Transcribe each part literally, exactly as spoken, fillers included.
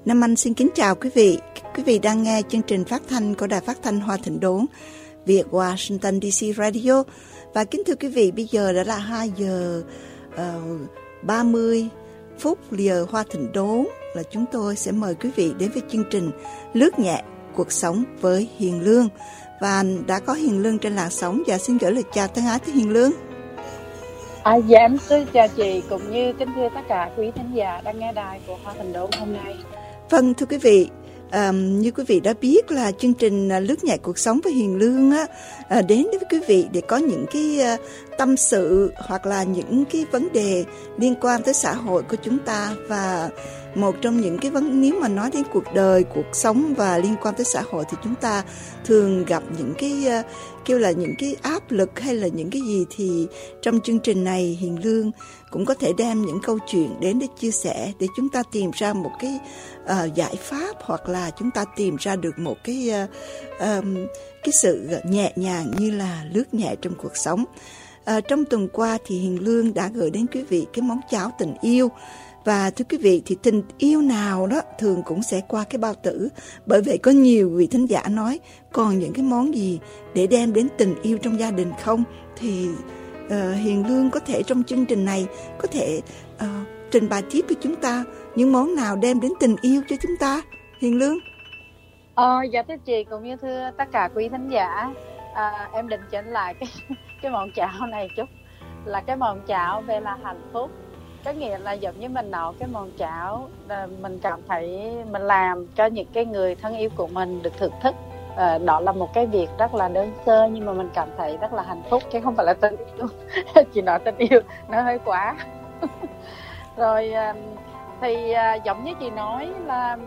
Nam Anh xin kính chào quý vị. Quý vị đang nghe chương trình phát thanh của Đài Phát thanh Hoa Thịnh Đốn, Việt Washington đê xê Radio. Và kính thưa quý vị, bây giờ đã là hai giờ ba mươi phút giờ Hoa Thịnh Đốn, là chúng tôi sẽ mời quý vị đến với chương trình Lướt nhẹ cuộc sống với Hiền Lương. Và đã có Hiền Lương trên làn sóng, và xin gửi lời chào thân ái tới Hiền Lương. À, dạ em xin chào chị cũng như kính thưa tất cả quý thính giả đang nghe đài của Hoa Thịnh Đốn hôm nay. Vâng, thưa quý vị, um, như quý vị đã biết là chương trình uh, Lướt nhẹ cuộc sống với Hiền Lương á, uh, đến với quý vị để có những cái uh, tâm sự hoặc là những cái vấn đề liên quan tới xã hội của chúng ta. Và một trong những cái vấn nếu mà nói đến cuộc đời, cuộc sống và liên quan tới xã hội thì chúng ta thường gặp những cái uh, kêu là những cái áp lực hay là những cái gì, thì trong chương trình này Hiền Lương cũng có thể đem những câu chuyện đến để chia sẻ, để chúng ta tìm ra một cái uh, giải pháp, hoặc là chúng ta tìm ra được một cái uh, um, cái sự nhẹ nhàng như là lướt nhẹ trong cuộc sống. Uh, trong tuần qua thì Hiền Lương đã gửi đến quý vị cái món cháo tình yêu. Và thưa quý vị, thì tình yêu nào đó thường cũng sẽ qua cái bao tử. Bởi vậy có nhiều vị thính giả nói, còn những cái món gì để đem đến tình yêu trong gia đình không? Thì uh, Hiền Lương có thể trong chương trình này có thể uh, trình bày tiếp với chúng ta những món nào đem đến tình yêu cho chúng ta. Hiền Lương. Ờ, dạ thưa chị cũng như thưa tất cả quý thính giả, à, em định chỉnh lại cái cái món cháo này chút, là cái món cháo về là hạnh phúc. Có nghĩa là giống như mình nấu cái món cháo, mình cảm thấy mình làm cho những cái người thân yêu của mình được thưởng thức. À, đó là một cái việc rất là đơn sơ nhưng mà mình cảm thấy rất là hạnh phúc, chứ không phải là tình yêu. Chị nói tình yêu nó hơi quá. Rồi thì giống như chị nói là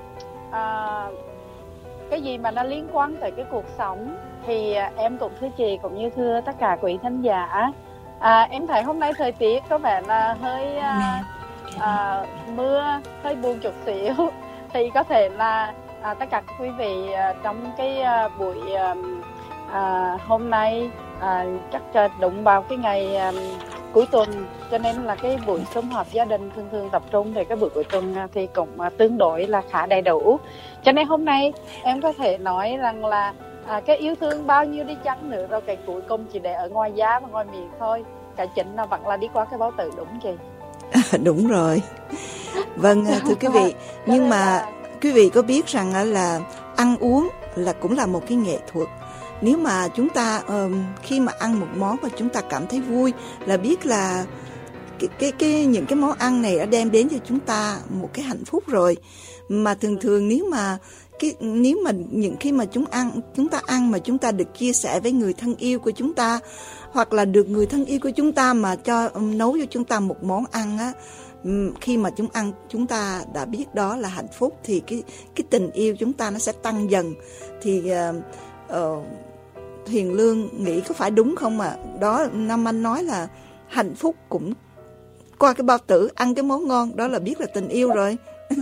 à, cái gì mà nó liên quan tới cái cuộc sống thì em cũng thưa chị cũng như thưa tất cả quý thính giả. À, em thấy hôm nay thời tiết có vẻ là hơi à, à, mưa, hơi buồn chút xíu. Thì có thể là à, tất cả quý vị à, trong cái à, buổi à, à, hôm nay à, chắc đúng vào cái ngày à, cuối tuần, cho nên là cái buổi sum họp gia đình thường thường tập trung về cái buổi cuối tuần thì cũng à, tương đối là khá đầy đủ. Cho nên hôm nay em có thể nói rằng là À, cái yêu thương bao nhiêu đi chăng nữa rồi cái cuối cùng chỉ để ở ngoài da và ngoài miệng thôi, cái chính là vẫn là đi qua cái bao tử, đúng chị? À, đúng rồi. Vâng, thưa quý vị, nhưng mà là... quý vị có biết rằng là ăn uống là cũng là một cái nghệ thuật. Nếu mà chúng ta um, khi mà ăn một món mà chúng ta cảm thấy vui, là biết là cái, cái, cái, những cái món ăn này đã đem đến cho chúng ta một cái hạnh phúc rồi. Mà thường thường nếu mà Cái, nếu mà những khi mà chúng ăn chúng ta ăn mà chúng ta được chia sẻ với người thân yêu của chúng ta, hoặc là được người thân yêu của chúng ta mà cho um, nấu cho chúng ta một món ăn á, um, khi mà chúng ăn chúng ta đã biết đó là hạnh phúc, thì cái cái tình yêu chúng ta nó sẽ tăng dần. Thì uh, uh, Hiền Lương nghĩ có phải đúng không ạ? À? Đó, Nam Anh nói là hạnh phúc cũng qua cái bao tử, ăn cái món ngon đó là biết là tình yêu rồi.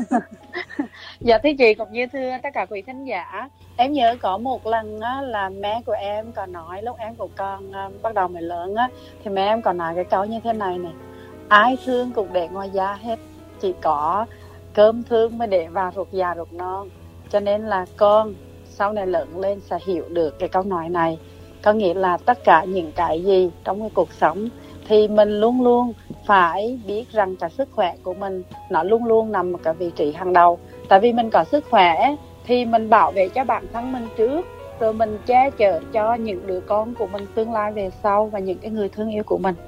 Dạ thưa chị cũng như thưa tất cả quý thính giả, em nhớ có một lần á, là mẹ của em còn nói, lúc em cũng còn uh, bắt đầu mới lớn á, thì mẹ em còn nói cái câu như thế này này: ai thương cũng để ngoài da hết, chỉ có cơm thương mới để vào ruột già ruột non. Cho nên là con sau này lớn lên sẽ hiểu được cái câu nói này. Có nghĩa là tất cả những cái gì trong cái cuộc sống thì mình luôn luôn phải biết rằng cái sức khỏe của mình nó luôn luôn nằm ở cái vị trí hàng đầu. Tại vì mình có sức khỏe thì mình bảo vệ cho bản thân mình trước, rồi mình che chở cho những đứa con của mình tương lai về sau và những cái người thương yêu của mình.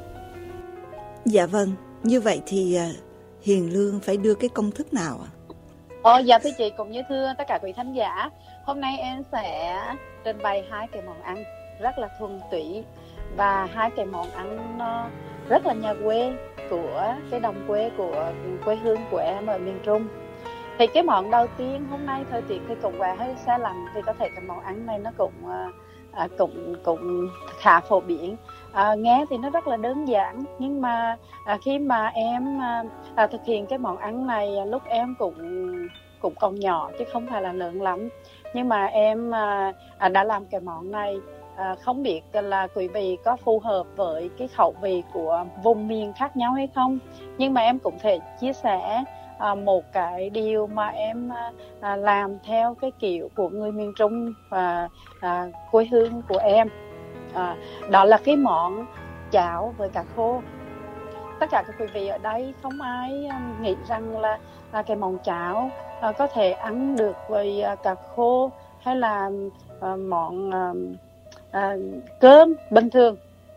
Dạ vâng, như vậy thì Hiền Lương phải đưa cái công thức nào ạ? Ờ, dạ thưa chị cũng như thưa tất cả quý khán giả, hôm nay em sẽ trình bày hai cái món ăn rất là thuần túy, và hai cái món ăn nó rất là nhà quê của cái đồng quê của quê hương của em ở miền Trung. Thì cái món đầu tiên hôm nay thời tiết thì cũng vẻ hơi se lạnh, thì có thể cái món ăn này nó cũng à, cũng cũng khá phổ biến. À, nghe thì nó rất là đơn giản, nhưng mà à, khi mà em à, thực hiện cái món ăn này lúc em cũng cũng còn nhỏ chứ không phải là lớn lắm, nhưng mà em à, à, đã làm cái món này. À, không biết là quý vị có phù hợp với cái khẩu vị của vùng miền khác nhau hay không, nhưng mà em cũng thể chia sẻ à, một cái điều mà em à, làm theo cái kiểu của người miền Trung và à, quê hương của em. À, đó là cái món cháo với cá khô. Tất cả các quý vị ở đây không ai um, nghĩ rằng là à, cái món cháo à, có thể ăn được với à, cá khô hay là à, món à, à, cơm bình thường.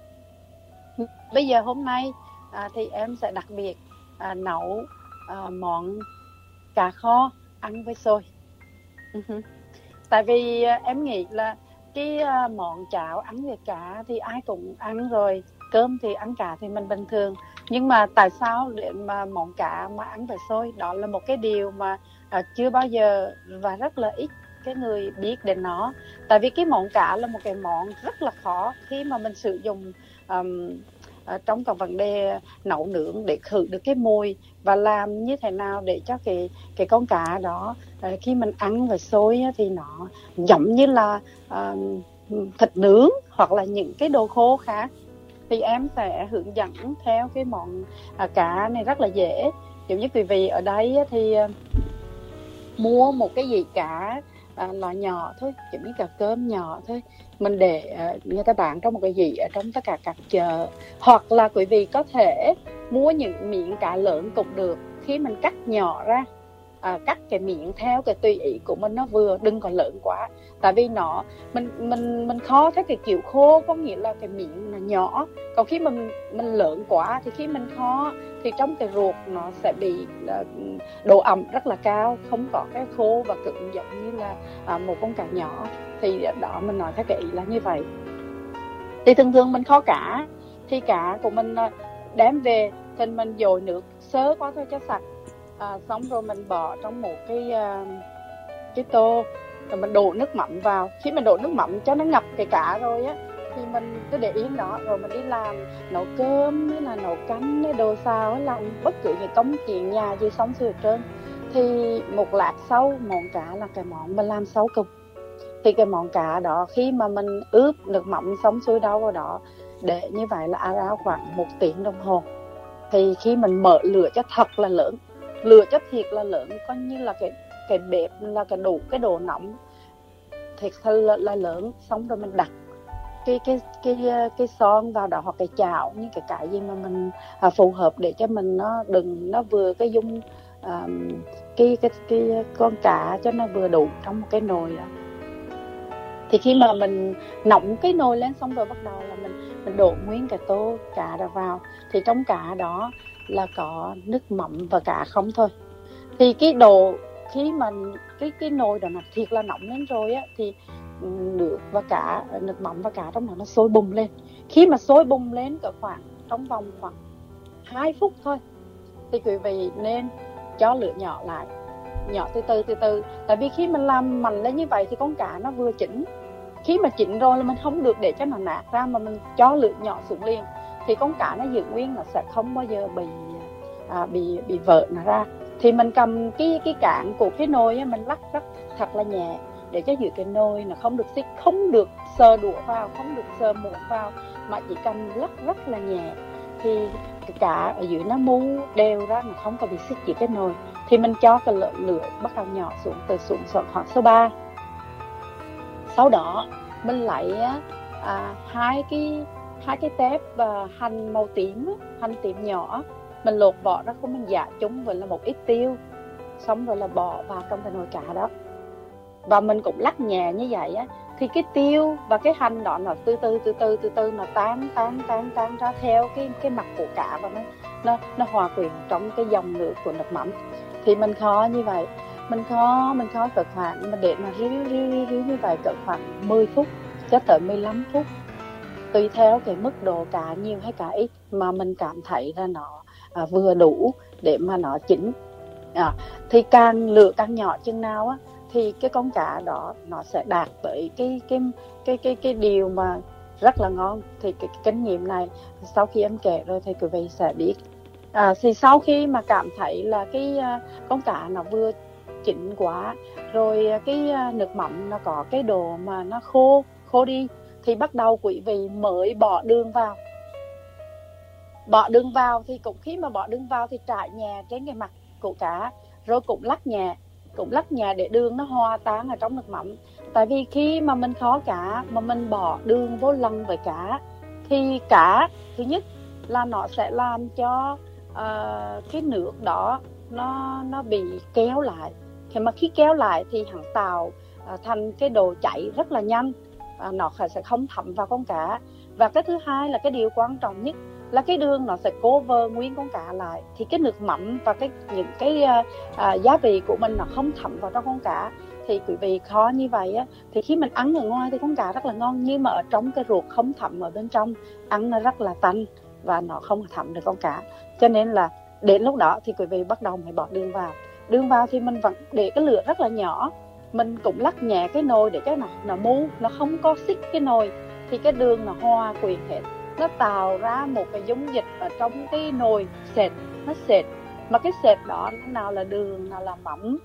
Bây giờ hôm nay à, thì em sẽ đặc biệt à, nấu à, món cá kho ăn với xôi. Uh-huh. Tại vì à, em nghĩ là cái à, món cháo ăn với cá thì ai cũng ăn rồi, cơm thì ăn cá thì mình bình thường. Nhưng mà tại sao để mà món cá mà ăn với xôi, đó là một cái điều mà à, chưa bao giờ và rất là ít cái người biết đến nó. Tại vì cái món cá là một cái món rất là khó khi mà mình sử dụng um, à, trong các vấn đề nấu nướng để khử được cái mùi, và làm như thế nào để cho cái cái con cá đó à, khi mình ăn với xôi thì nó giống như là à, thịt nướng hoặc là những cái đồ khô khác. Thì em sẽ hướng dẫn theo cái món à, cá này rất là dễ. Giống như quý vị ở đây thì à, mua một cái dĩ cá à, loại nhỏ thôi, giống như cả cơm nhỏ thôi, mình để à, người ta bán trong một cái dĩ ở trong tất cả các chợ. Hoặc là quý vị có thể mua những miếng cá lớn cũng được. Khi mình cắt nhỏ ra, à, cắt cái miệng theo cái tùy ý của mình, nó vừa, đừng có lớn quá. Tại vì nó mình mình mình kho theo cái kiểu khô, có nghĩa là cái miệng là nhỏ. Còn khi mình mình lớn quá thì khi mình kho thì trong cái ruột nó sẽ bị uh, độ ẩm rất là cao, không có cái khô và cứng giống như là uh, một con cá nhỏ. Thì đó, mình nói theo cái ý là như vậy. Thì thường thường mình kho cá thì cá của mình uh, đem về thì mình dội nước sơ qua thôi cho sạch. À, xong rồi mình bỏ trong một cái uh, cái tô, rồi mình đổ nước mắm vào. Khi mình đổ nước mắm cho nó ngập cái cá rồi á thì mình cứ để yên đó, rồi mình đi làm nấu cơm hay là nấu canh hay đồ xào hay làm bất cứ những công chuyện nhà gì xong xuôi hết trơn. Thì một lát sau, món cá là cái món mình làm sau cùng. Thì cái món cá đó khi mà mình ướp nước mắm xong xuôi đâu vào đó, để như vậy là ra khoảng một tiếng đồng hồ. Thì khi mình mở lửa cho thật là lớn, lửa cho thiệt là lớn, coi như là cái cái bếp là cái đủ cái độ nóng thiệt là, là lớn, xong rồi mình đặt cái cái cái cái son vào đó, hoặc cái chảo, như cái cái gì mà mình à, phù hợp để cho mình nó đừng nó vừa cái dung à, cái cái cái con cá cho nó vừa đủ trong một cái nồi đó. Thì khi mà mình nóng cái nồi lên xong rồi bắt đầu là mình mình đổ nguyên cái tô cá đó vào. Thì trong cá đó là có nước mắm và cá không thôi. Thì cái đồ khi mà cái cái nồi đó nó thiệt là nóng lên rồi á, thì nước và cá, nước mắm và cá trong đó nó sôi bùng lên. Khi mà sôi bùng lên cỡ khoảng trong vòng khoảng hai phút thôi thì quý vị nên cho lửa nhỏ lại, nhỏ từ từ từ từ. Tại vì khi mình làm mạnh lên như vậy thì con cá nó vừa chín. Khi mà chín rồi là mình không được để cho nó nát ra, mà mình cho lửa nhỏ xuống liền thì con cá nó giữ nguyên, nó sẽ không bao giờ bị à, bị bị vỡ nó ra. Thì mình cầm cái cái cán của cái nồi á, mình lắc lắc thật là nhẹ để cho giữ cái nồi nó không được xích, không được sờ đũa vào, không được sờ muỗng vào, mà chỉ cầm lắc rất là nhẹ. Thì cái cá ở dưới nó mu đều ra, nó không có bị xích dưới cái nồi. Thì mình cho cái lửa, lửa bắt đầu nhỏ xuống, từ xuống khoảng số ba. Sau đó mình lấy à, hai cái hai cái tép và hành màu tím, hành tím nhỏ, mình lột vỏ ra, không mình giả chúng với là một ít tiêu, xong rồi là bỏ vào trong cái nồi cá đó. Và mình cũng lắc nhẹ như vậy á, thì cái tiêu và cái hành đó nó từ từ từ từ từ từ nó tan tan tan tan ra theo cái cái mặt của cá, và nó nó nó hòa quyện trong cái dòng nước của nước mắm. Thì mình kho như vậy, mình kho mình kho cỡ khoảng, mình để nó ríu ríu ríu ríu như vậy cỡ khoảng mười phút cho tới mười lăm phút, tùy theo cái mức độ cá nhiều hay cá ít mà mình cảm thấy là nó à, vừa đủ để mà nó chín. À, thì càng lửa càng nhỏ chừng nào á thì cái con cá đó nó sẽ đạt tới cái cái cái cái cái điều mà rất là ngon. Thì cái, cái kinh nghiệm này sau khi em kể rồi thì quý vị sẽ biết. À, thì sau khi mà cảm thấy là cái uh, con cá nó vừa chín quá rồi, cái uh, nước mắm nó có cái độ mà nó khô khô đi, thì bắt đầu quý vị mới bỏ đường vào. Bỏ đường vào thì cũng khi mà bỏ đường vào thì trải nhẹ trên cái mặt của cá, rồi cũng lắc nhẹ, cũng lắc nhẹ để đường nó hòa tan ở trong nước mắm. Tại vì khi mà mình kho cá mà mình bỏ đường vô lần với cá thì cá thứ nhất là nó sẽ làm cho uh, cái nước đó nó nó bị kéo lại. Thì mà khi kéo lại thì hẳn tạo uh, thành cái độ chảy rất là nhanh, uh, nó sẽ không thấm vào con cá. Và cái thứ hai là cái điều quan trọng nhất là cái đường nó sẽ cover nguyên con cá lại, thì cái nước mắm và cái những cái uh, uh, gia vị của mình nó không thấm vào trong con cá. Thì quý vị kho như vậy á, thì khi mình ăn ở ngoài thì con cá rất là ngon, nhưng mà ở trong cái ruột không thấm ở bên trong, ăn nó rất là tanh và nó không thấm được con cá. Cho nên là đến lúc đó thì quý vị bắt đầu mới bỏ đường vào. Đường vào thì mình vẫn để cái lửa rất là nhỏ, mình cũng lắc nhẹ cái nồi để cái nó nó mu, nó không có xích cái nồi, thì cái đường nó hòa quyện hết, nó tạo ra một cái dung dịch ở trong cái nồi sệt, nó sệt. Mà cái sệt đó nào là đường, nào là mắm,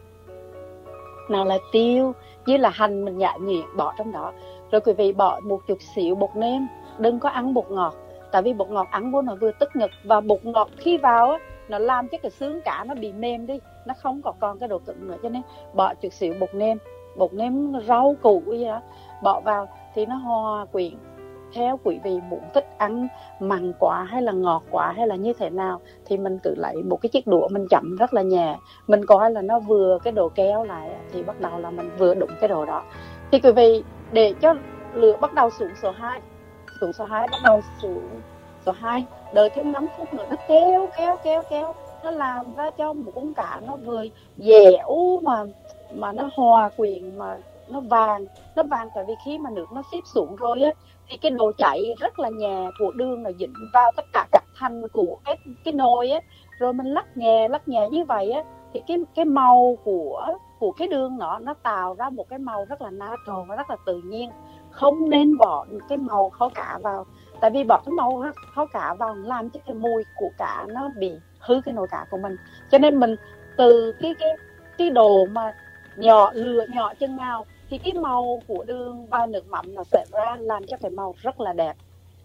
nào là tiêu, với là hành mình nhả nhuyễn bỏ trong đó. Rồi quý vị bỏ một chút xíu bột nêm, đừng có ăn bột ngọt, tại vì bột ngọt ăn vô nó vừa tức ngực, và bột ngọt khi vào á, nó làm cho cái xương cá nó bị mềm đi, nó không có còn cái độ cứng nữa. Cho nên bỏ chút xíu bột nêm, bột nêm rau củ gì đó bỏ vào thì nó hòa quyện. Theo quý vị muốn thích ăn mặn quá hay là ngọt quá hay là như thế nào thì mình cứ lấy một cái chiếc đũa mình chậm rất là nhẹ, mình coi là nó vừa cái độ kéo lại thì bắt đầu là mình vừa đụng cái độ đó. Thì quý vị để cho lửa bắt đầu xuống số hai, xuống số hai, bắt đầu xuống số hai, đợi thêm năm phút nữa, nó kéo kéo kéo kéo, nó làm ra cho một con cá nó vừa dẻo mà mà nó hòa quyện, mà nó vàng. Nó vàng tại vì khi mà nước nó xếp xuống rồi á, thì cái độ chảy rất là nhẹ của đường nó dính vào tất cả các thành của cái cái nồi á, rồi mình lắc nhẹ lắc nhẹ như vậy á, thì cái cái màu của của cái đường nó nó tạo ra một cái màu rất là natural và rất là tự nhiên. Không nên bỏ cái màu kho cá vào, tại vì bỏ cái màu kho cá vào làm cho cái mùi của cá nó bị hư cái nồi cá của mình. Cho nên mình từ cái cái cái đồ mà nhỏ lửa nhỏ chân nào thì cái màu của đường và nước mắm nó sẽ ra làm cho cái màu rất là đẹp,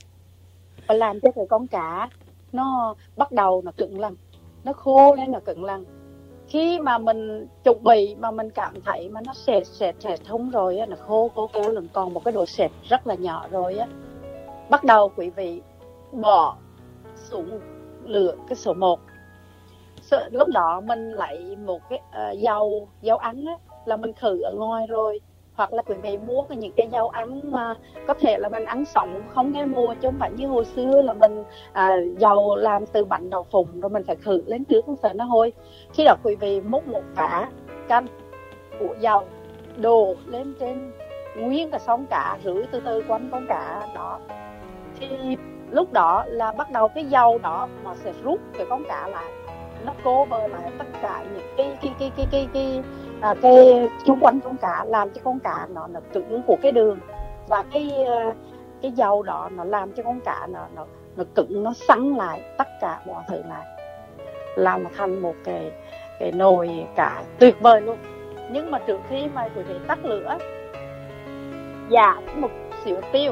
và làm cho cái con cá nó bắt đầu nó cứng lằn, nó khô lên, nó cứng lằn. Khi mà mình chuẩn bị mà mình cảm thấy mà nó sệt sệt sệt thông rồi á, nó khô khô kéo lần còn một cái độ sệt rất là nhỏ rồi á, bắt đầu quý vị bỏ xuống lửa cái số một. Lúc đó mình lấy một cái uh, dầu dầu ăn á, là mình khử ở ngoài rồi, hoặc là quý vị mua những cái dầu ăn mà có thể là mình ăn sống không nghe mua, chứ không phải như hồi xưa là mình à, dầu làm từ bánh đậu phụng rồi mình phải khử lên trước không sợ nó hôi. Khi đó quý vị múc một vả canh của dầu đổ lên trên nguyên cả xông cá, rưới từ từ quanh con cá đó, thì lúc đó là bắt đầu cái dầu đó nó sẽ rút cái con cá lại, nó cover lại tất cả những cái cái cái cái cái cái à, cái xung quanh con cá, làm cho con cá nó nó cứng của cái đường, và cái cái dầu đó nó làm cho con cá nó nó nó cứng, nó săn lại tất cả mọi thứ lại, làm thành một cái cái nồi cá tuyệt vời luôn. Nhưng mà trước khi mà quý vị tắt lửa, dạ một xíu tiêu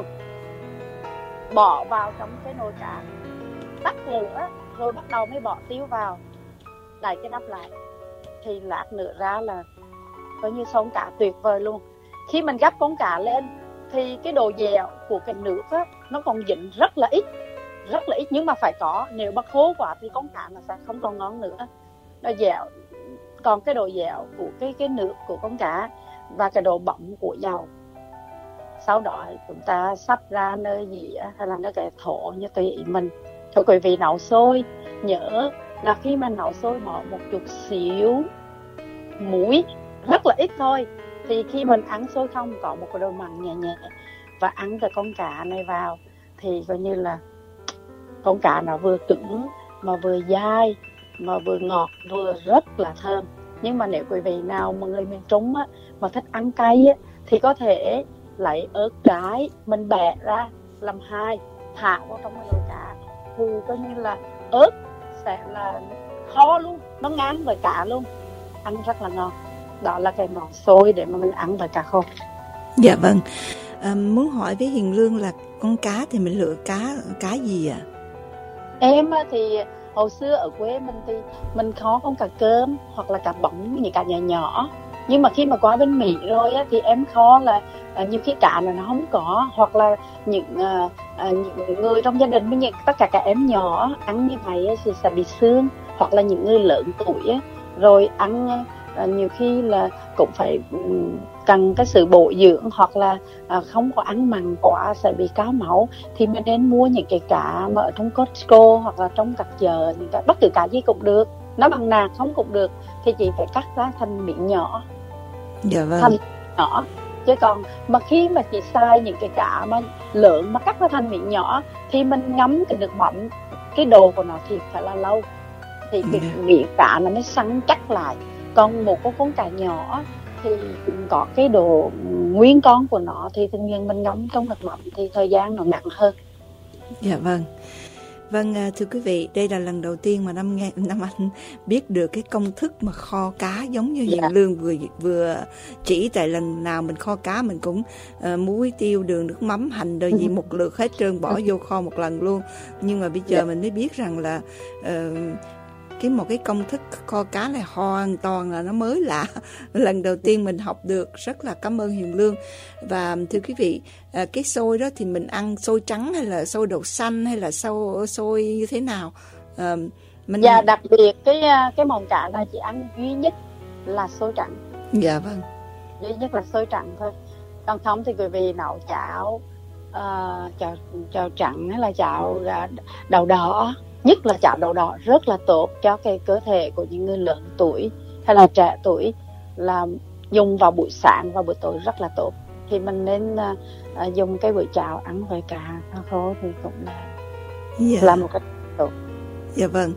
bỏ vào trong cái nồi cá, tắt lửa rồi bắt đầu mới bỏ tiêu vào, đậy cái nắp lại, thì lát nữa ra là coi như xong cá tuyệt vời luôn. Khi mình gắp con cá lên thì cái độ dẻo của cái nước á, nó còn dính rất là ít, rất là ít, nhưng mà phải có, nếu mà khô quá thì con cá nó sẽ không còn ngon nữa, nó dẻo. Còn cái độ dẻo của cái cái nước của con cá và cái độ bóng của dầu, sau đó chúng ta sắp ra nơi gì hay là nơi cái thổ như tùy ý mình. Thôi quý vị nấu sôi nhớ là khi mà nấu sôi bỏ một chút xíu muối, rất là ít thôi, thì khi mình ăn sôi không có một cái độ mặn nhẹ nhẹ, và ăn cái con cá này vào thì coi như là con cá nó vừa cứng mà vừa dai mà vừa ngọt, vừa rất là thơm. Nhưng mà nếu quý vị nào mà người miền Trung á, mà thích ăn cay á, thì có thể lấy ớt trái mình bẻ ra làm hai, thả vào trong cái nồi cá, thì coi như là ớt sẽ là kho luôn, nó ngang với cá luôn, ăn rất là ngon. Đó là cái món xôi để mà mình ăn với cá khô. Dạ vâng. À, muốn hỏi với Hiền Lương là con cá thì mình lựa cá cá gì ạ? À? Em thì hồi xưa ở quê mình thì mình khó không cả cơm hoặc là cả bỏng những cả nhà nhỏ, nhưng mà khi mà qua bên Mỹ rồi á, thì em kho là à, nhiều khi cả là nó không có, hoặc là những, à, à, những người trong gia đình với những tất cả các em nhỏ ăn như vậy á, thì sẽ bị xương, hoặc là những người lớn tuổi á, rồi ăn à, nhiều khi là cũng phải um, cần cái sự bổ dưỡng, hoặc là à, không có ăn mặn quá sẽ bị cao máu, thì mình nên mua những cái cá mà ở trong Costco hoặc là trong các chợ, những cái bất cứ cá gì cũng được, nó bằng nạc không cũng được, thì chị phải cắt ra thành miếng nhỏ. Dạ vâng. Thành nhỏ, chứ còn mà khi mà chị xài những cái cá mà lớn mà cắt ra thành miếng nhỏ thì mình ngấm cái nước mắm, cái đồ của nó thì phải là lâu thì cái Dạ. miếng cá nó mới săn chắc lại. Còn một con con cá nhỏ thì có cái đồ nguyên con của nó thì tự nhiên mình ngấm trong nước mắm thì thời gian nó nặng hơn. Dạ vâng. Vâng, à, thưa quý vị, đây là lần đầu tiên mà Năm nghe Năm Anh biết được cái công thức mà kho cá giống như Hiền Dạ. Lương vừa vừa chỉ. Tại lần nào mình kho cá mình cũng uh, muối, tiêu, đường, nước mắm, hành rồi gì một lượt hết trơn, bỏ vô kho một lần luôn. Nhưng mà bây giờ Dạ. mình mới biết rằng là uh, cái một cái công thức kho cá này hoàn toàn là nó mới lạ. Lần đầu tiên mình học được, rất là cảm ơn Hiền Lương. Và thưa quý vị, à, cái xôi đó thì mình ăn xôi trắng hay là xôi đậu xanh hay là xôi, xôi như thế nào? À, mình... Dạ, đặc biệt cái cái món cá này chỉ ăn duy nhất là xôi trắng. Dạ vâng. Duy nhất là xôi trắng thôi. Còn không thì quý vị nấu cháo, uh, cháo, cháo trắng hay là cháo uh, đậu đỏ. Nhất là cháo đậu đỏ rất là tốt cho cái cơ thể của những người lớn tuổi hay là trẻ tuổi, là dùng vào buổi sáng và buổi tối rất là tốt. Thì mình nên uh, uh, dùng cái buổi cháo ăn với cá khô thì cũng là, yeah. là một cái tốt. Dạ vâng.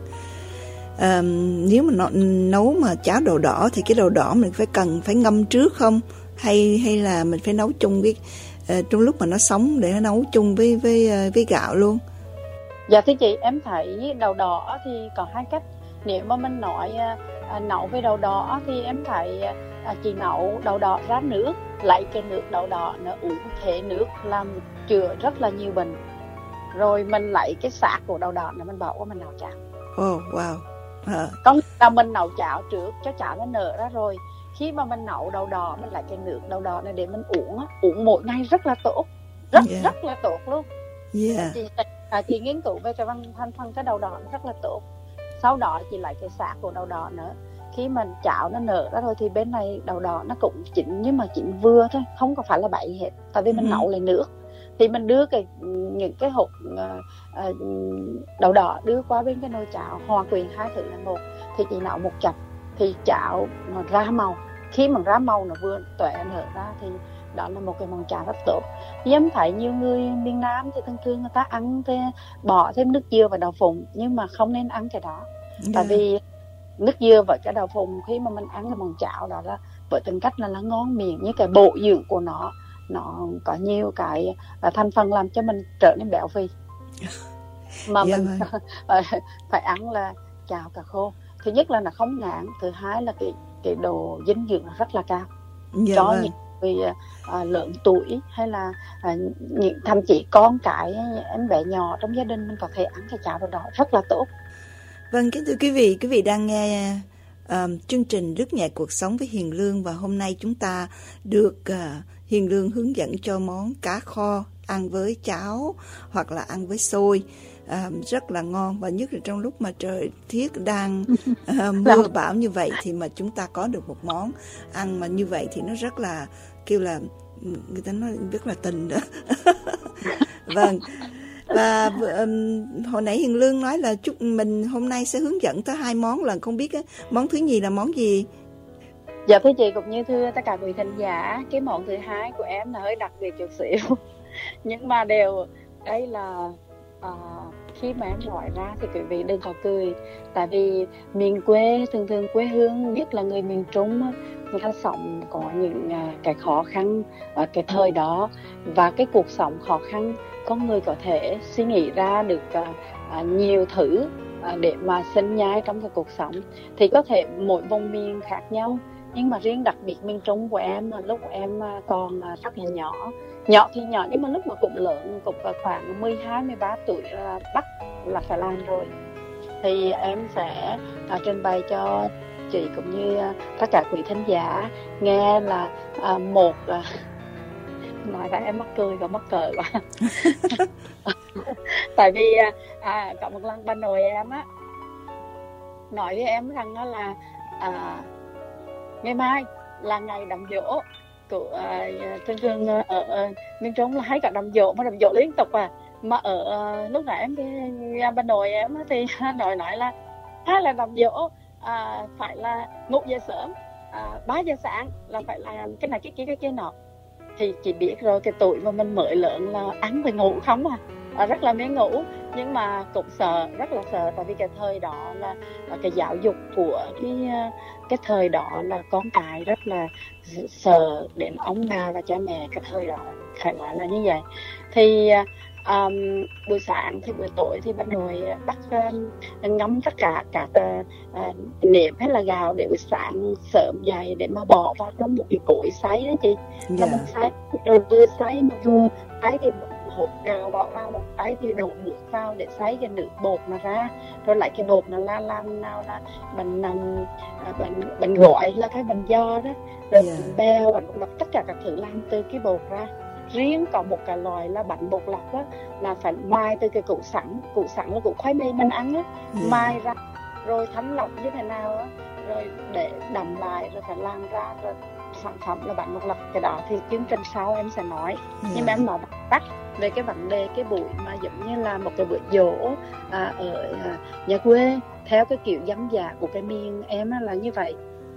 À, nếu mà nó, nấu mà cháo đậu đỏ thì cái đậu đỏ mình phải cần phải ngâm trước không? Hay hay là mình phải nấu chung với uh, trong lúc mà nó sống để nó nấu chung với với uh, với gạo luôn? Dạ thưa chị, em thấy đậu đỏ thì có hai cách. Nếu mà mình nói à, nấu với đậu đỏ thì em thấy à, chị nấu đậu đỏ ra nước, lấy cái nước đậu đỏ nó uống thế nước làm chữa rất là nhiều bệnh. Rồi mình lấy cái xác của đậu đỏ này mình bỏ qua mình nấu cháo. Oh wow. À. Còn là mình nấu cháo trước cho cháo nó nở ra rồi. Khi mà mình nấu đậu đỏ mình lấy cái nước đậu đỏ này để mình uống, uống mỗi ngày rất là tốt, rất yeah. rất là tốt luôn. Yeah. Chị, à, chị nghiên cứu về cái văn thành phần cái đậu đỏ rất là tốt. Sau đó chị lấy cái xác của đậu đỏ nữa. Khi mà cháo nó nở ra rồi thì bên này đậu đỏ nó cũng chín, nhưng mà chín vừa thôi, không có phải là bảy hết. Tại vì mình ừ. nấu lại nước thì mình đưa cái những cái hộp uh, uh, đậu đỏ đưa qua bên cái nồi cháo, hòa quyện hai thứ là một. Thì chị nấu một chập thì cháo nó ra màu. Khi mà ra màu nó vừa tuệ nở ra thì đó là một cái món cháo rất tốt. Thì em thấy nhiều người miền Nam thì thường thường người ta ăn thì bỏ thêm nước dừa và đậu phụng, nhưng mà không nên ăn cái đó. Yeah. Tại vì nước dừa và cái đậu phụng khi mà mình ăn cái món cháo đó là với tính cách là nó ngon miệng, như cái bổ dưỡng của nó nó có nhiều cái thành phần làm cho mình trở nên béo phì. Mà yeah, mình phải ăn là cháo cà khô. Thứ nhất là nó không ngán, thứ hai là cái cái độ dinh dưỡng nó rất là cao. Yeah, cho right. những vì à, lớn tuổi hay là à, những, thậm chí con cái em bé nhỏ trong gia đình mình có thể ăn cái cháo đó rất là tốt. Vâng, kính thưa quý vị, quý vị đang nghe uh, chương trình Lướt Nhẹ Cuộc Sống với Hiền Lương, và hôm nay chúng ta được uh, Hiền Lương hướng dẫn cho món cá kho ăn với cháo hoặc là ăn với xôi. À, rất là ngon, và nhất là trong lúc mà trời tiết đang uh, mưa bão như vậy thì mà chúng ta có được một món ăn mà như vậy thì nó rất là kêu là người ta nói rất là tình đó. Vâng. Và um, hồi nãy Hiền Lương nói là chúc mình hôm nay sẽ hướng dẫn tới hai món, là không biết á, món thứ nhì là món gì? Dạ thưa chị cũng như thưa tất cả quý thính giả, cái món thứ hai của em là hơi đặc biệt chút xíu, nhưng mà đều đây là À, khi mà em gọi ra thì quý vị đừng có cười. Tại vì miền quê, thường thường quê hương, nhất là người miền Trung, người ta sống có những à, cái khó khăn ở cái thời đó. Và cái cuộc sống khó khăn, con người có thể suy nghĩ ra được à, à, nhiều thứ à, để mà sinh nhai trong cái cuộc sống. Thì có thể mỗi vùng miền khác nhau, nhưng mà riêng đặc biệt miền Trung của em là lúc em còn rất là nhỏ. Nhỏ thì nhỏ nhưng mà lúc mà cũng lớn, cũng khoảng mười hai, mười ba tuổi là bắt là phải làm rồi. thì em sẽ à, trình bày cho chị cũng như à, tất cả quý thính giả nghe là à, một à, nói ra em mắc cười và mắc cỡ quá. Tại vì à, à, có một lần bà nội em á nói với em rằng đó là à, ngày mai là ngày đám giỗ của à, thường thường ở, ở miền Trung là hay cả đám giỗ mà đám giỗ liên tục à, mà ở à, lúc nãy em đi nhà bà nội em á, thì nói nói là hay là đám giỗ à, phải là ngủ dậy sớm, à, ba giờ sáng là phải làm cái này cái kia cái kia nọ. Thì chị biết rồi, cái tuổi mà mình mới lớn là ăn phải ngủ không à, à rất là mê ngủ, nhưng mà cũng sợ, rất là sợ, tại vì cái thời đó là, là cái giáo dục của cái cái thời đó là con cái rất là sợ đến ông bà và cha mẹ cái thời đó, phải nói là như vậy. Thì um, buổi sáng thì buổi tối thì bắt đầu bắt um, ngâm tất cả các uh, nếp hay là gạo để buổi sáng sớm dậy để mà bỏ vào trong một cái cối sấy đó chị. Là Dạ. mình sấy rồi vừa sấy mà vừa sấy thì hột gạo bỏ vào, một cái thì đổ nước vào để sấy cái nước bột nó ra, rồi lại cái bột nó la làm nào là mình mình mình gọi là cái mình do đó, rồi Yeah. mình beo, mình lọc tất cả các thứ làm từ cái bột ra. Riêng có một cái loại là bánh bột lọc á, là phải mài từ cái củ sẵn, củ sẵn là củ khoai mì mình ăn á, Yeah. mài ra rồi thấm lọc như thế nào á, rồi để đậm lại rồi phải làm ra rồi sản phẩm là bánh bột lọc. Cái đó thì chương trình sau em sẽ nói. Yeah. Nhưng mà em nói tắt về cái vấn đề cái buổi mà giống như là một cái bữa giỗ à, ở à, nhà quê theo cái kiểu dân dã của cái miền em là như vậy.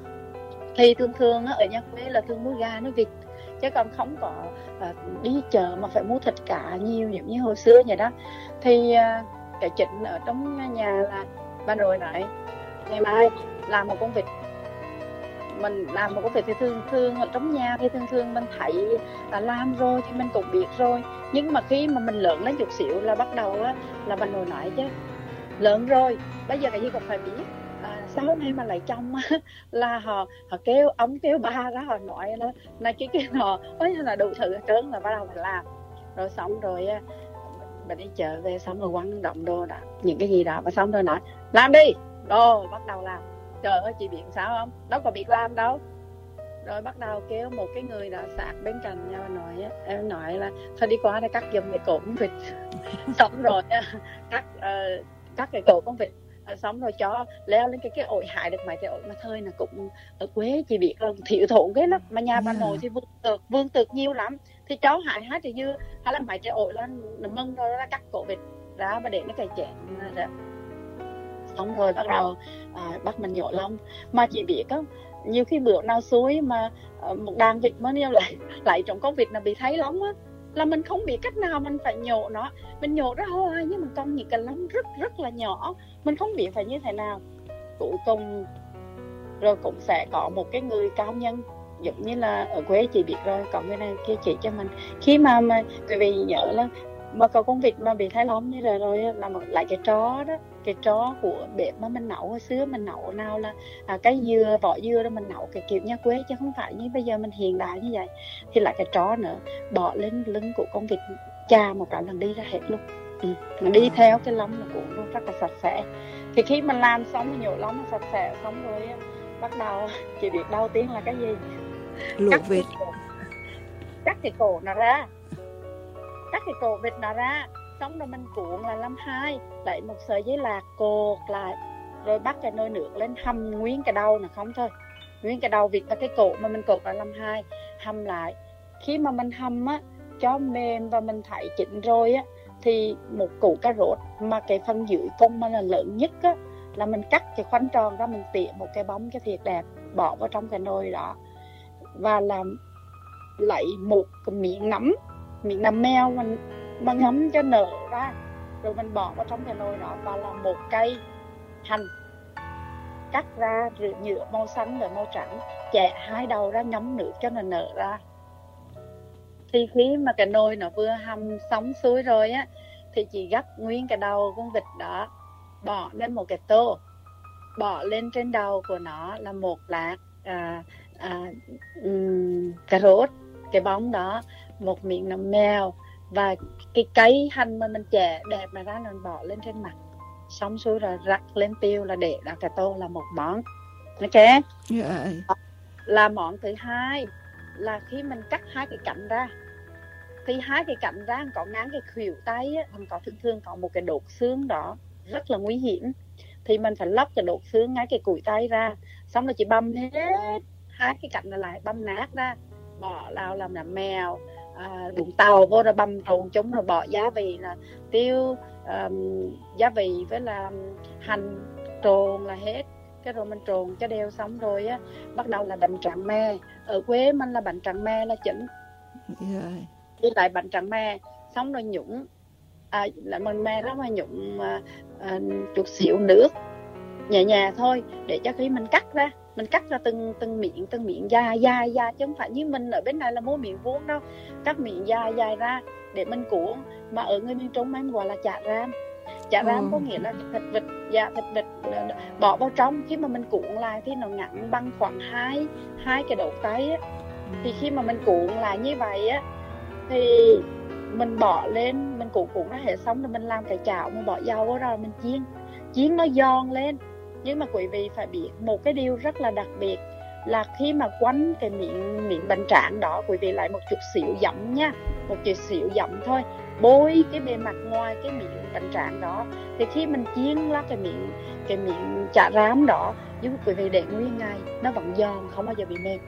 Thì thường thường ở nhà quê là thường mua gà nuôi vịt, chứ còn không có à, đi chợ mà phải mua thịt cá nhiều giống như hồi xưa vậy đó. Thì à, cái chính ở trong nhà là bà nội nói ngày mai làm một con vịt. Mình làm một công việc thì thường thường ở trong nhà thì thường thường mình thấy là làm rồi thì mình cũng biết rồi, nhưng mà khi mà mình lớn lên chút xíu là bắt đầu á, là bà nội nói chứ lớn rồi bây giờ cái gì cũng phải biết. À, sau này mà lấy chồng á, là họ họ kêu ông kêu ba đó, họ nói là này cái kia nọ, ôi là đủ thứ hết trơn, là bắt đầu mình làm. Rồi xong rồi mình đi chợ về xong rồi quăng động đồ đó, những cái gì đó, và xong rồi nói làm đi, rồi bắt đầu làm. Trời ơi chị biết sao không, đâu có biết làm đâu. Rồi bắt đầu kêu một cái người đã sạc bên cạnh nhau nói á, em nói là thôi đi qua để cắt giùm cái cổ con vịt. Xong rồi cắt uh, cắt cái cổ con vịt, uh, xong rồi cho leo lên cái cái ổi, hại được mấy cái ổi mà thời là cũng ở quê chị biết là thiếu thốn cái lắm, mà nhà bà nội thì vườn tược vườn tược nhiều lắm, thì cháu hại hết thì dư hay là mấy cái ổi lên nó mưng rồi nó cắt cổ vịt ra và để nó cày chén rồi. Xong rồi bắt đầu à, bắt mình nhổ lông. Mà chị biết á, nhiều khi bữa nào suối mà uh, một đàn vịt mới nêu lại lại trong con vịt là bị thấy lông á, là mình không biết cách nào mình phải nhổ nó, mình nhổ ra thôi nhưng mà con những cái lông rất rất là nhỏ, mình không biết phải như thế nào. Cuối cùng rồi cũng sẽ có một cái người cao nhân, giống như là ở quê chị biết rồi, có người này kia chỉ cho mình. Khi mà mà quý vị nhớ là mà có con vịt mà bị thái lông như rồi rồi là lại cái tro đó, cái tro của bếp mà mình nấu hồi xưa, mình nấu nào là à, cái dừa, vỏ dừa đó mình nấu cái kiểu nhà quê, chứ không phải như bây giờ mình hiện đại như vậy. Thì lại cái tro nữa bỏ lên lưng của con vịt, chà một cái lần đi ra hết luôn. Ừ. Nó đi theo cái lông là cũng luôn rất là sạch sẽ. Thì khi mình làm xong mình nhổ lông nó sạch sẽ xong rồi bắt đầu chị biết đầu tiên là cái gì? Luộc vịt. Cắt cái cổ nó ra, cắt cái cổ vịt nó ra, xong rồi mình cuộn là làm hai, lấy một sợi giấy lạc cột lại, rồi bắt cái nồi nước lên hầm nguyên cái đầu là không thôi, nguyên cái đầu vịt và cái cổ mà mình cột là làm hai, hầm lại. Khi mà mình hầm á cho mềm và mình thấy chín rồi á, thì một củ cà rốt mà cái phần dưới cùng mà là lớn nhất á, là mình cắt cái khoanh tròn ra, mình tỉa một cái bóng cho thiệt đẹp, bỏ vào trong cái nồi đó và làm lấy một cái miếng nấm, miếng nấm mèo mình mà ngấm cho nở ra, rồi mình bỏ vào trong cái nồi đó, và làm một cây hành cắt ra rửa nhựa màu xanh rồi màu trắng, chẻ hai đầu ra ngấm nước cho nó nở ra. Thì khi mà cái nồi nó vừa hầm xong xuôi rồi á, thì chị gấp nguyên cái đầu con vịt đó bỏ lên một cái tô, bỏ lên trên đầu của nó là một lát à, à, um, cà rốt, cái bóng đó, một miếng nấm mèo và cái cây hành mà mình chẻ đẹp mà ra, mình bỏ lên trên mặt. xong xuôi rồi rắc lên tiêu là để ra cái tô là một món. Ok. Yeah. Là món thứ hai là khi mình cắt hai cái cạnh ra, thì hai cái cạnh ra có ngang cái khuỷu tay á, mình có thường thường có một cái đốt xương đó rất là nguy hiểm, thì mình phải lóc cái đốt xương ngay cái cùi tay ra, xong rồi chỉ băm hết hai cái cạnh lại, băm nát ra, bỏ vào làm làm mèo, à, bụng tàu vô rồi băm trộn chúng, rồi bỏ gia vị là tiêu, um, gia vị với là hành trộn là hết. Cái rồi mình trộn cho đều xong rồi á, bắt đầu là bánh tráng me. Ở quê mình là bánh tráng me là chính. Yeah. Đi lại bánh tráng me xong rồi nhúng, à, lại mình me đó mà nhúng à, à, chút xíu nước nhẹ nhàng thôi, để cho khi mình cắt ra, mình cắt ra từng từng miệng từng miệng dài dài dài, chứ không phải như mình ở bên này là mua miệng vuông đâu, cắt miệng dài dài ra để mình cuốn. Mà ở người miền Trung em gọi là chả ram. Chả ram ừ. có nghĩa là thịt vịt, dạ thịt vịt bỏ vào trong, khi mà mình cuốn lại thì nó ngắn bằng khoảng hai hai cái đầu tay á. Thì khi mà mình cuốn lại như vậy á, thì mình bỏ lên, mình cuộn cuộn nó hết xong rồi mình làm cái chảo, mình bỏ dầu vào rồi mình chiên, chiên nó giòn lên. Nhưng mà quý vị phải biết một cái điều rất là đặc biệt là khi mà quanh cái miệng miệng bánh tráng đó, quý vị lại một chút xíu giấm nha, một chút xíu giấm thôi, bôi cái bề mặt ngoài cái miệng bánh tráng đó, thì khi mình chiên lá cái miệng cái miệng chả rám đó, giúp quý vị để nguyên ngày nó vẫn giòn, không bao giờ bị mềm.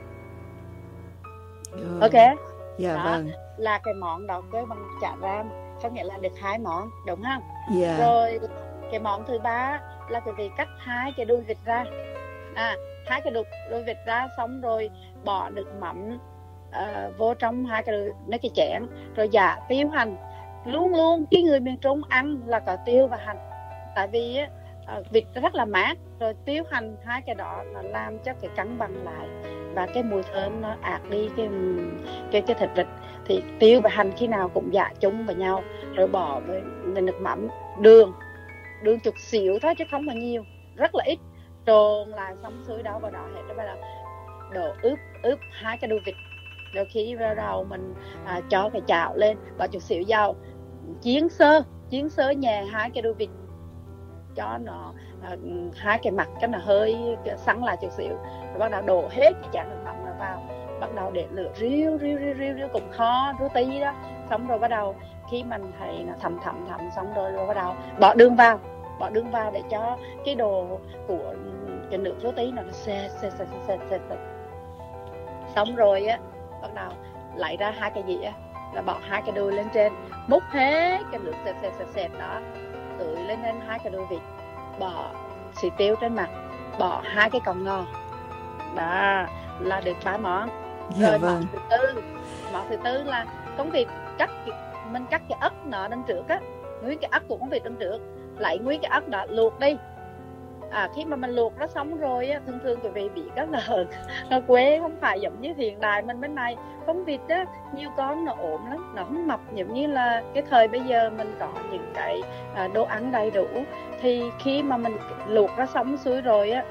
Ok. Dạ đó, vâng. là cái món đó kêu bằng chả ram, có nghĩa là được hai món, đúng không? Dạ. Rồi cái món thứ ba là quý vị cắt hai cái đuôi vịt ra, à hai cái đuôi, đuôi vịt ra xong rồi bỏ nước mắm uh, vô trong hai cái đuôi, mấy cái chén, rồi dạ tiêu hành. Luôn luôn cái người miền Trung ăn là có tiêu và hành, tại vì uh, vịt rất là mát, rồi tiêu hành hai cái đó là làm cho cái cân bằng lại và cái mùi thơm nó ạt đi cái cái cái thịt vịt. Thì tiêu và hành khi nào cũng dạ chung vào nhau, rồi bỏ với, với nước mắm, đường đường chút xíu thôi chứ không là nhiều, rất là ít, trộn lại xong xuôi đó vào đó hết. Rồi bắt đầu đổ ướp ướp hai cái đuôi vịt, rồi khi vào đầu mình à, cho cái chảo lên, bỏ chút xíu dầu, chiên sơ chiên sơ nhẹ hai cái đuôi vịt cho nó à, hai cái mặt cái nó hơi săn lại chút xíu, rồi bắt đầu đổ hết cái chén nước mắm nó vào, bắt đầu để lửa riu riu riu riu, riu cũng khó rú tí đó. Xong rồi bắt đầu khi mình thấy nó thấm thấm thấm xong rồi, rồi bắt đầu bỏ đường vào bỏ đường vào để cho cái đồ của cái nước rú tí nó xe xe xe xe xe xe. Xong rồi á, bắt đầu lấy ra hai cái dĩa, là bỏ hai cái đuôi lên trên, múc hết cái nước sệt sệt sệt sệt đó, tưới lên trên hai cái đuôi vịt, bỏ xì tiêu trên mặt, bỏ hai cái cọng ngò, đó là được ba món. Dạ Rồi vâng. món thứ tư, món thứ tư là con vịt cắt, mình cắt cái ức nó đằng trước á, nguyên cái ức của con vịt đằng trước, lấy nguyên cái ức đó luộc đi. À, khi mà mình luộc nó xong rồi á, thường thường quý vị bị rất là ở quê không phải giống như hiện đại mình bên này, con vịt á nhiều con nó ốm lắm, nó không mập giống như là cái thời bây giờ mình có những cái à, đồ ăn đầy đủ. Thì khi mà mình luộc nó xong xuôi rồi á,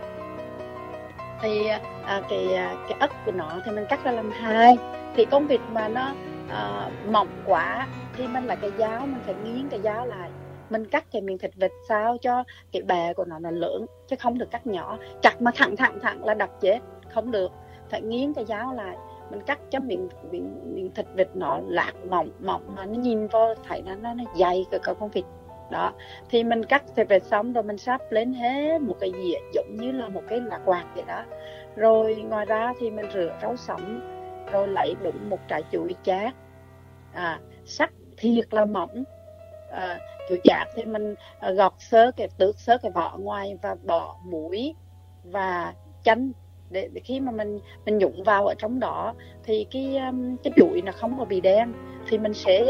thì à, cái cái ức của nó thì mình cắt ra làm hai. Thì con vịt mà nó à, mỏng quá thì mình lại cái dao, mình phải nghiến cái dao lại, mình cắt cái miếng thịt vịt sao cho cái bề của nó là lớn, chứ không được cắt nhỏ, chặt mà thẳng thẳng thẳng là đập chết, không được, phải nghiến cái dao lại, mình cắt cho miếng miếng, miếng thịt vịt nó lạc mỏng mỏng mà nó nhìn vô thấy nó nó, nó dày cái con vịt đó. Thì mình cắt thịt vịt xong rồi mình sắp lên hết một cái dĩa giống như là một cái là quạt vậy đó. Rồi ngoài ra thì mình rửa rau sống, rồi lấy đúng một trái chuối chát, à, sắc thiệt là mỏng. À, chuối chát thì mình à, gọt sơ cái tước sơ cái vỏ ngoài và bỏ muối và chanh, để, để khi mà mình mình nhúng vào ở trong đó thì cái um, cái chuối nó không có bị đen. Thì mình sẽ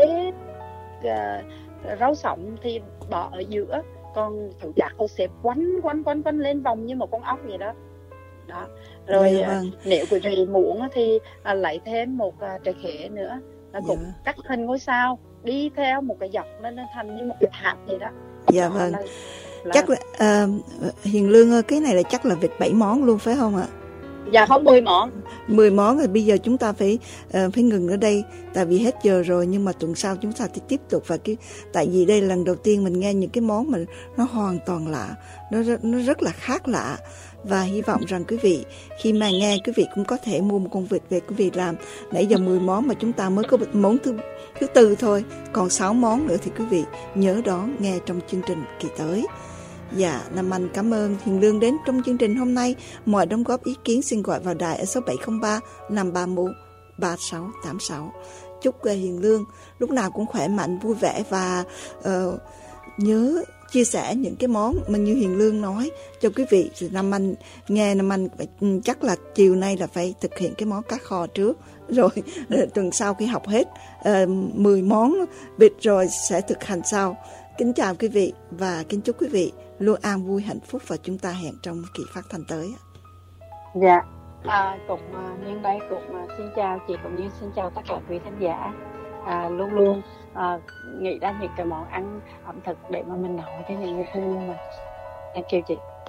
uh, rau sống thì bỏ ở giữa, còn chuối chát tôi sẽ quấn quấn quấn quấn lên vòng như một con ốc vậy đó. Đó. Rồi Dạ, vâng. Nếu quý vị muốn thì à, lấy thêm một à, trái khế nữa, nó cũng Dạ. cắt hình ngôi sao đi theo một cái dọc nên nó thành như một cái hạt vậy đó. Dạ Đó vâng. là, là... Chắc là uh, Hiền Lương ơi, cái này là chắc là vịt bảy món luôn phải không ạ? Dạ không mười món. mười món rồi, bây giờ chúng ta phải uh, phải ngừng ở đây tại vì hết giờ rồi, nhưng mà tuần sau chúng ta sẽ tiếp tục. Và cái tại vì đây là lần đầu tiên mình nghe những cái món mà nó hoàn toàn lạ, nó nó rất là khác lạ. Và hy vọng rằng quý vị khi mà nghe, quý vị cũng có thể mua một con vịt về quý vị làm. Nãy giờ mười món mà chúng ta mới có món thứ thứ tư thôi, còn sáu món nữa thì quý vị nhớ đón nghe trong chương trình kỳ tới. Dạ, Nam Anh cảm ơn Hiền Lương đến trong chương trình hôm nay. Mọi đóng góp ý kiến xin gọi vào đài ở số bảy không ba năm ba một ba sáu tám sáu. Chúc uh, Hiền Lương lúc nào cũng khỏe mạnh, vui vẻ và uh, nhớ chia sẻ những cái món mà như Hiền Lương nói cho quý vị. Thì Nam Anh nghe Nam Anh chắc là chiều nay là phải thực hiện cái món cá kho trước, rồi tuần sau khi học hết uh, mười món vịt rồi sẽ thực hành sau. Kính chào quý vị và kính chúc quý vị luôn an vui hạnh phúc, và chúng ta hẹn trong kỳ phát thanh tới. Dạ, à, cũng uh, nhân đây cũng uh, xin chào chị cũng như xin chào tất cả quý khán giả. À, luôn luôn uh, nghĩ ra những cái món ăn ẩm thực để mà mình nấu cho những người thân mà. Em chào chị.